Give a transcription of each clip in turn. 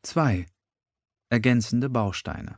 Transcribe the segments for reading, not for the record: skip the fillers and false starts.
2. Ergänzende Bausteine.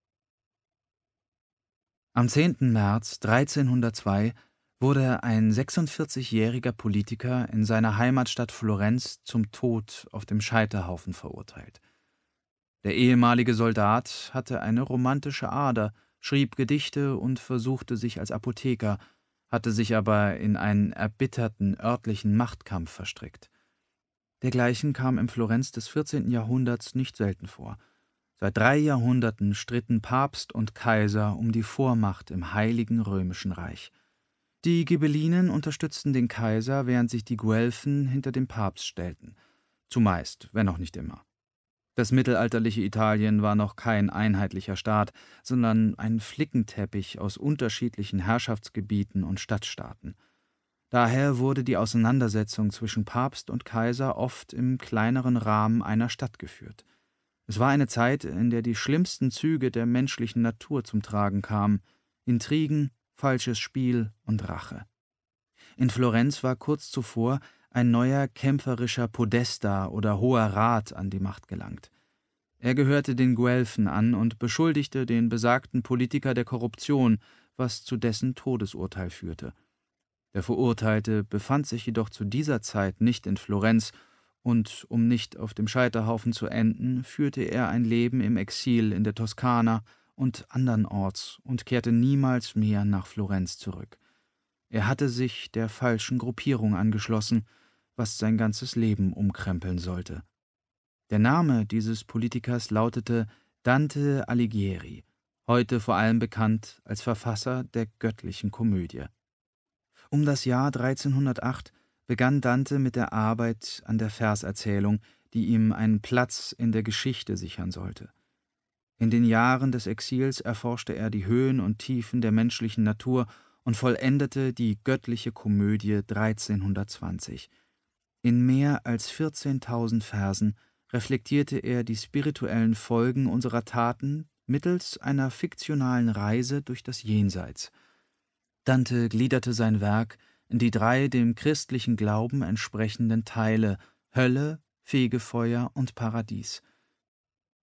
Am 10. März 1302 wurde ein 46-jähriger Politiker in seiner Heimatstadt Florenz zum Tod auf dem Scheiterhaufen verurteilt. Der ehemalige Soldat hatte eine romantische Ader, schrieb Gedichte und versuchte sich als Apotheker, hatte sich aber in einen erbitterten örtlichen Machtkampf verstrickt. Dergleichen kam im Florenz des 14. Jahrhunderts nicht selten vor. Seit 3 Jahrhunderten stritten Papst und Kaiser um die Vormacht im Heiligen Römischen Reich. Die Ghibellinen unterstützten den Kaiser, während sich die Guelfen hinter den Papst stellten. Zumeist, wenn auch nicht immer. Das mittelalterliche Italien war noch kein einheitlicher Staat, sondern ein Flickenteppich aus unterschiedlichen Herrschaftsgebieten und Stadtstaaten. Daher wurde die Auseinandersetzung zwischen Papst und Kaiser oft im kleineren Rahmen einer Stadt geführt. Es war eine Zeit, in der die schlimmsten Züge der menschlichen Natur zum Tragen kamen: Intrigen, falsches Spiel und Rache. In Florenz war kurz zuvor ein neuer kämpferischer Podesta oder Hoher Rat an die Macht gelangt. Er gehörte den Guelfen an und beschuldigte den besagten Politiker der Korruption, was zu dessen Todesurteil führte. Der Verurteilte befand sich jedoch zu dieser Zeit nicht in Florenz, und um nicht auf dem Scheiterhaufen zu enden, führte er ein Leben im Exil in der Toskana und andernorts und kehrte niemals mehr nach Florenz zurück. Er hatte sich der falschen Gruppierung angeschlossen, was sein ganzes Leben umkrempeln sollte. Der Name dieses Politikers lautete Dante Alighieri, heute vor allem bekannt als Verfasser der Göttlichen Komödie. Um das Jahr 1308 begann Dante mit der Arbeit an der Verserzählung, die ihm einen Platz in der Geschichte sichern sollte. In den Jahren des Exils erforschte er die Höhen und Tiefen der menschlichen Natur und vollendete die Göttliche Komödie 1320. In mehr als 14.000 Versen reflektierte er die spirituellen Folgen unserer Taten mittels einer fiktionalen Reise durch das Jenseits. Dante gliederte sein Werk in die 3 dem christlichen Glauben entsprechenden Teile: Hölle, Fegefeuer und Paradies.